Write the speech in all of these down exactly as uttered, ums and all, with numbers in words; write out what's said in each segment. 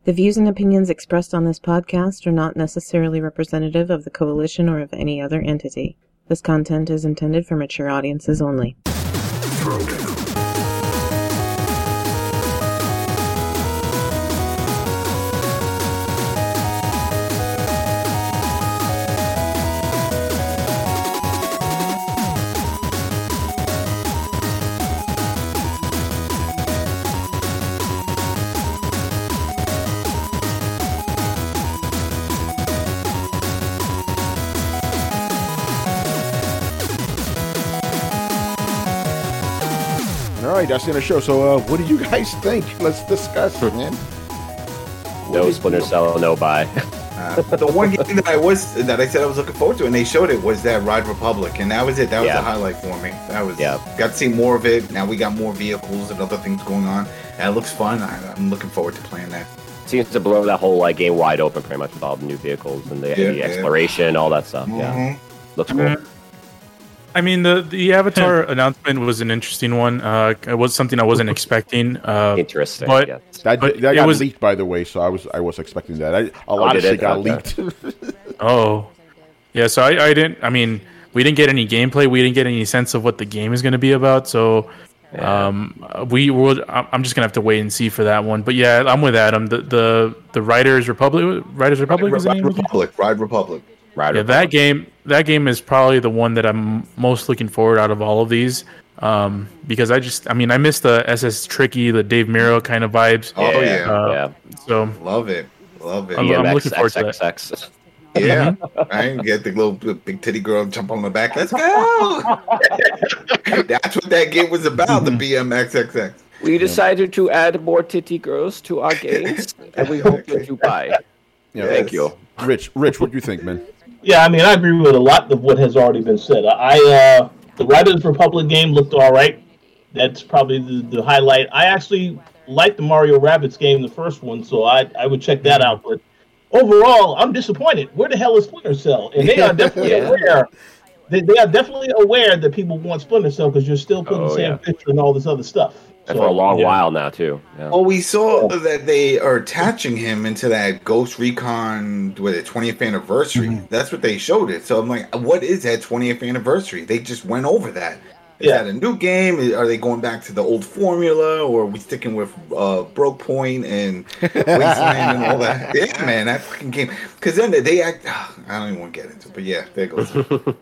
The views and opinions expressed on this podcast are not necessarily representative of the Coalition or of any other entity. This content is intended for mature audiences only. Throwdown. All right, that's the end of the show. So, uh, what do you guys think? Let's discuss, man. No Splinter Cell, no buy. Uh, the one game that I was that I said I was looking forward to, and they showed it, was that Ride Republic, and that was it. That was yeah. the highlight for me. That was yeah. Got to see more of it. Now we got more vehicles and other things going on. And it looks fun. I, I'm looking forward to playing that. Seems to blow that whole like game wide open, pretty much with all the new vehicles and the, yeah, the yeah. exploration, all that stuff. Mm-hmm. Yeah, looks cool. Mm-hmm. I mean, the, the Avatar announcement was an interesting one. Uh, it was something I wasn't expecting. Uh, Interesting. But, yes. That, but that got was, leaked, by the way, so I was I was expecting that. I, a lot oh, of shit it? got okay. leaked. oh, yeah. So I, I didn't. I mean, we didn't get any gameplay. We didn't get any sense of what the game is going to be about. So, yeah. um, we will. I'm just gonna have to wait and see for that one. But yeah, I'm with Adam. The the the Riders Republic. Riders Republic. Ride, is the name Ride Republic. Ride Republic. Ride yeah, Republic. that game. That game is probably the one that I'm most looking forward out of all of these. Um, because I just, I mean, I miss the S S Tricky, the Dave Miro kind of vibes. Oh yeah, uh, yeah. So love it, love it. I'm, I'm looking forward to that. X X. Yeah, I get the little big titty girl jump on the back. Let's go. That's what that game was about. The B M X X X. We decided to add more titty girls to our games, and we hope that you buy. Yeah, Thank you, Rich. Rich, what do you think, man? Yeah, I mean, I agree with a lot of what has already been said. I uh, the Riders Republic game looked all right. That's probably the, the highlight. I actually liked the Mario Rabbids game, the first one, so I I would check that out. But overall, I'm disappointed. Where the hell is Splinter Cell? And they are definitely Yeah. aware. They, they are definitely aware that people want Splinter Cell because you're still putting Oh, the same yeah. picture and all this other stuff. and So, for a long yeah. while now too. Yeah. Well, we saw that they are attaching him into that Ghost Recon with a twentieth anniversary. Mm-hmm. That's what they showed it. So I'm like, what is that twentieth anniversary? They just went over that. Is Yeah. that a new game? Are they going back to the old formula, or are we sticking with uh, Broke Point and Wasteland and all that? Yeah, man, that fucking game. Because then they act. I don't even want to get into it, but yeah, there goes.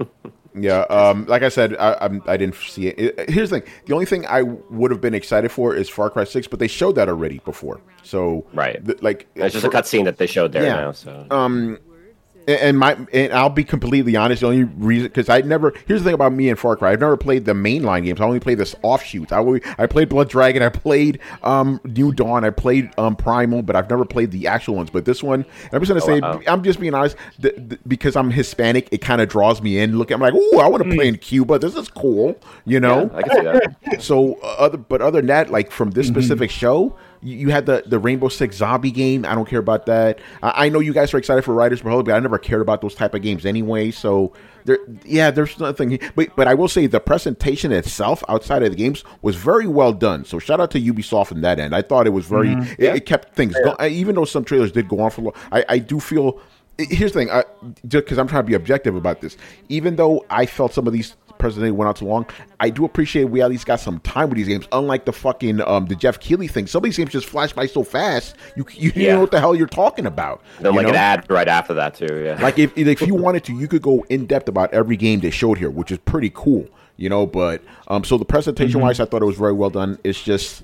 Yeah, um, like I said, I, I'm, I didn't see it. it. Here's the thing: the only thing I would have been excited for is Far Cry Six, but they showed that already before. So, Right. th- like It's just for- a cutscene that they showed there Yeah. now. So Um, and and my and I'll be completely honest. The only reason, because I never here's the thing about me and Far Cry, I've never played the mainline games. I only played this offshoots. I only, I played Blood Dragon. I played um New Dawn. I played um Primal, but I've never played the actual ones. But this one, I'm just gonna say, wow. I'm just being honest. Th- th- because I'm Hispanic, it kind of draws me in. Look, I'm like, ooh, I want to play in Cuba. This is cool, you know. I can see that. So uh, other, but other than that, like from this specific show, you, you had the, the Rainbow Six Zombie game. I don't care about that. I, I know you guys are excited for Riders Republic, but I never cared about those type of games anyway. So there, yeah, there's nothing. But but I will say the presentation itself, outside of the games, was very well done. So shout out to Ubisoft in that end. I thought it was very. It, it kept things going. Even though some trailers did go on for long, I, I do feel. Here's the thing, I, just because I'm trying to be objective about this. Even though I felt some of these presentations went out too long, I do appreciate we at least got some time with these games. Unlike the fucking um, the Jeff Keighley thing, some of these games just flash by so fast, you you Yeah. know what the hell you're talking about. Then you like know? an ad right after that too. Yeah. Like if if you wanted to, you could go in depth about every game they showed here, which is pretty cool, you know. But um, so the presentation wise, I thought it was very well done. It's just.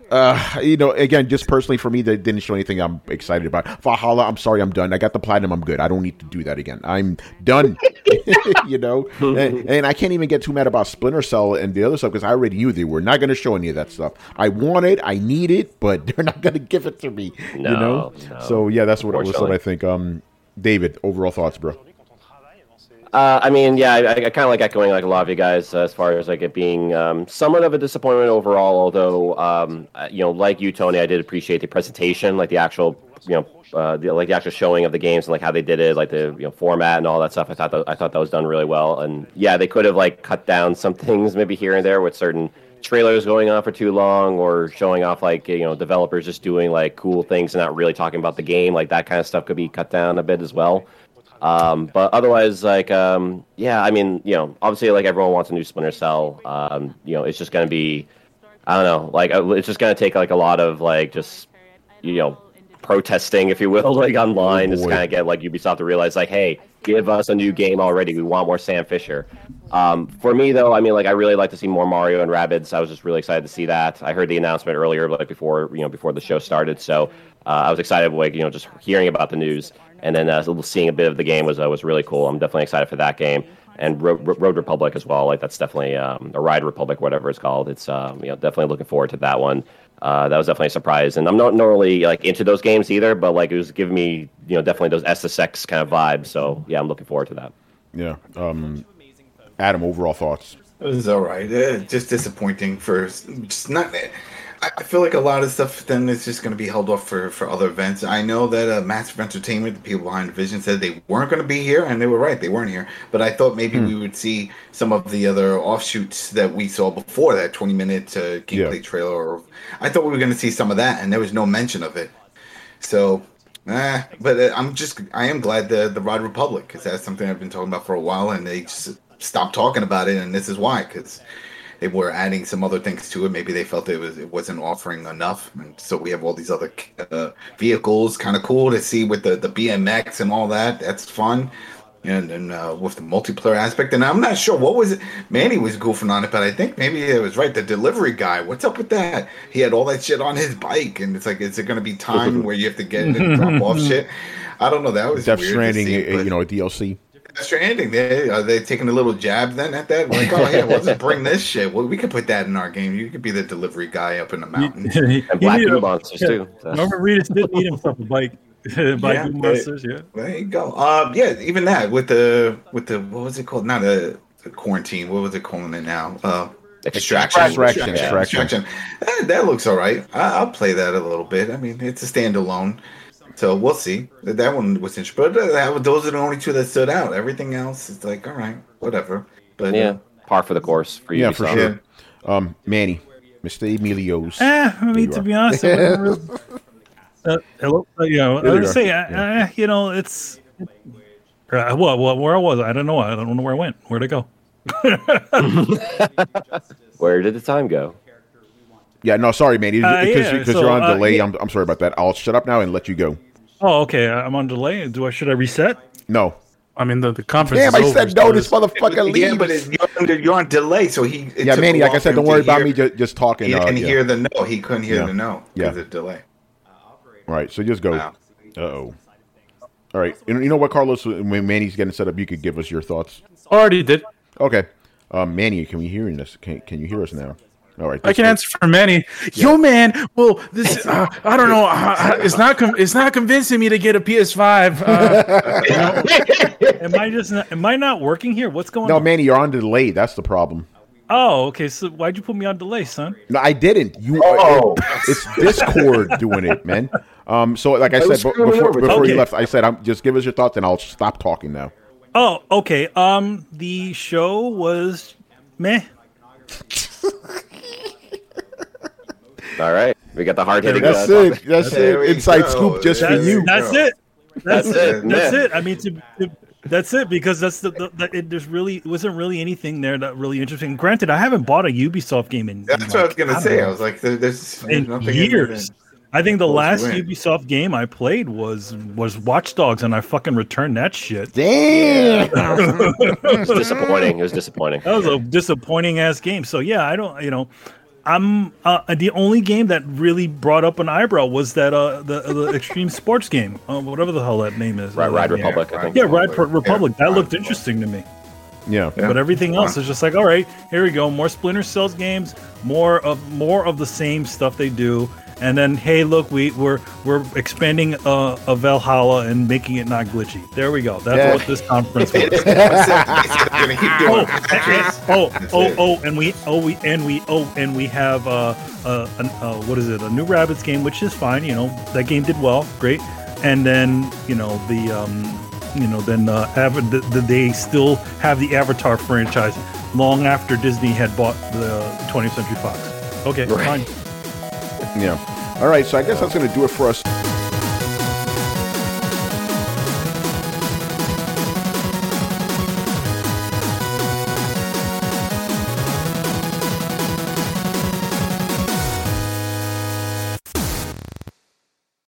Uh, you know, again, just personally for me, they didn't show anything I'm excited about. Valhalla, I'm sorry, I'm done. I got the platinum, I'm good. I don't need to do that again. I'm done. You know, and, and I can't even get too mad about Splinter Cell and the other stuff because I already knew they were not going to show any of that stuff. I want it, I need it, but they're not going to give it to me. No, you know, no. so yeah, that's what that's what Unfortunately. I think. Um, David, overall thoughts, bro. Uh, I mean, yeah, I, I kind of like echoing like a lot of you guys uh, as far as like it being um, somewhat of a disappointment overall. Although, um, uh, you know, like you, Tony, I did appreciate the presentation, like the actual, you know, uh, the, like the actual showing of the games and like how they did it, like the you know format and all that stuff. I thought that, I thought that was done really well. And yeah, they could have like cut down some things maybe here and there with certain trailers going on for too long or showing off like you know developers just doing like cool things and not really talking about the game, like that kind of stuff could be cut down a bit as well. Um, but otherwise, like, um, yeah, I mean, you know, obviously, like, everyone wants a new Splinter Cell. Um, you know, it's just going to be, I don't know, like, it's just going to take, like, a lot of, like, just, you know, protesting, if you will, like, online. It's kind of get, like, Ubisoft to realize, like, hey, give us a new game already. We want more Sam Fisher. Um, for me, though, I mean, like, I really like to see more Mario and Rabbids. I was just really excited to see that. I heard the announcement earlier, like, before, you know, before the show started. So uh, I was excited, like, you know, just hearing about the news. And then uh, seeing a bit of the game was uh, was really cool. I'm definitely excited for that game. And Road, Road Republic as well. Like that's definitely um, a Ride Republic, whatever it's called. It's um, you know definitely looking forward to that one. Uh, that was definitely a surprise. And I'm not normally like into those games either, but like it was giving me you know definitely those S S X kind of vibes. So yeah, I'm looking forward to that. Yeah. Um, Adam, overall thoughts? It was all right. Uh, just disappointing for just not. I feel like a lot of stuff then is just going to be held off for, for other events. I know that uh, Massive Entertainment, the people behind Division, said they weren't going to be here, and they were right. They weren't here. But I thought maybe hmm. we would see some of the other offshoots that we saw before that twenty-minute uh, gameplay yeah. trailer. Or, I thought we were going to see some of that, and there was no mention of it. So, eh, but uh, I'm just, I am glad the, the Ride Republic, because that's something I've been talking about for a while, and they just stopped talking about it, and this is why, because they were adding some other things to it. Maybe they felt it was it wasn't offering enough, and so we have all these other uh, vehicles. Kind of cool to see with the, the B M X and all that. That's fun, and and uh, with the multiplayer aspect. And I'm not sure what was it. Manny was goofing on it, but I think maybe it was right. The delivery guy. What's up with that? He had all that shit on his bike, and it's like, is it going to be time where you have to get and drop off shit? I don't know. That was Death weird Stranding, to see, you know, a D L C. Stranding, they are they taking a little jab then at that? Like, oh yeah, let's just bring this shit. Well, we could put that in our game. You could be the delivery guy up in the mountains. And Black Goo Monsters yeah. too. So. Remember, Reedus did need himself a bike. Black yeah, Goo Monsters, yeah. There you go. Uh, yeah, even that with the with the what was it called? Not a, a quarantine. What was it calling it now? Uh, extraction. Extraction. Extraction. extraction. That, that looks all right. I, I'll play that a little bit. I mean, it's a standalone. So we'll see. That one was interesting, but that, those are the only two that stood out. Everything else is like, all right, whatever. But yeah, uh, par for the course for you. Yeah, for sure. Um, Manny, Mister Emilio's. Eh, I mean, to be honest, it wasn't real, uh, hello, uh, you know, I would say, uh, yeah. uh, you know, it's. Uh, well, well, where was I? I don't know. I don't know where I went. Where'd I go? Where did the time go? Yeah, no, sorry, Manny, uh, because yeah, so, you're on uh, delay. yeah. I'm I'm sorry about that. I'll shut up now and let you go. Oh, okay. I'm on delay. Do I should I reset? No. I mean, the, the conference Damn, is I over, said no. This motherfucker leaves. Yeah, but it, you're, under, you're on delay, so he. Yeah, Manny, like I said, don't worry about me just, just talking. He uh, can yeah. hear the no. He couldn't hear yeah. the no because yeah. of delay. All right, so just go. Wow. Uh oh. All right, you know what, Carlos? When Manny's getting set up, you could give us your thoughts. Already did. Okay, um, Manny, can we hear us? Can Can you hear us now? All right, I can answer for Manny. Yeah. Yo, man. Well, this uh, I don't know. Uh, it's not. Com- it's not convincing me to get a P S five. Uh, you know, am I just? Not, am I not working here? What's going no, on? No, Manny, you're on delay. That's the problem. Oh, okay. So why'd you put me on delay, son? No, I didn't. You. Oh. It, it's Discord doing it, man. Um. So, like I, I said b- before, before okay. you left, I said, I'm, just give us your thoughts, and I'll stop talking now. Oh, okay. Um, the show was meh. All right, we got the hard hitting. That's uh, it. That's it. Inside go. scoop just that's, for you. That's it. That's, that's it. it. That's Yeah. it. I mean, to, to, that's it because that's the, the, the it, there's really it wasn't really anything there that really interesting. Granted, I haven't bought a Ubisoft game in. That's in what like, I was gonna I say. know, I was like, there, there's, there's in nothing years. In I think the last win. Ubisoft game I played was was Watch Dogs, and I fucking returned that shit. Damn. It was disappointing. It was disappointing. That was a disappointing ass game. So yeah, I don't, you know, I'm uh, the only game that really brought up an eyebrow was that uh the, the Extreme Sports game, uh, whatever the hell that name is. Ride, Ride uh, Republic, yeah. I think. Yeah, Ride Pro- Republic. Yeah, that looked Ride interesting to me. Yeah. Yeah. But everything else is just like, all right, here we go, more Splinter Cells games, more of more of the same stuff they do. And then, hey, look, we, we're we're expanding uh, a Valhalla and making it not glitchy. There we go. That's Yeah. what this conference was. gonna keep doing oh, and, oh, oh, oh, and we, oh, we, and we, oh, and we have uh, uh, an, uh, what is it? A new Rabbids game, which is fine. You know, that game did well, great. And then, you know, the, um, you know, then uh, Av- the, the, they still have the Avatar franchise long after Disney had bought the twentieth Century Fox. Okay, fine. Yeah. All right, so I guess that's going to do it for us.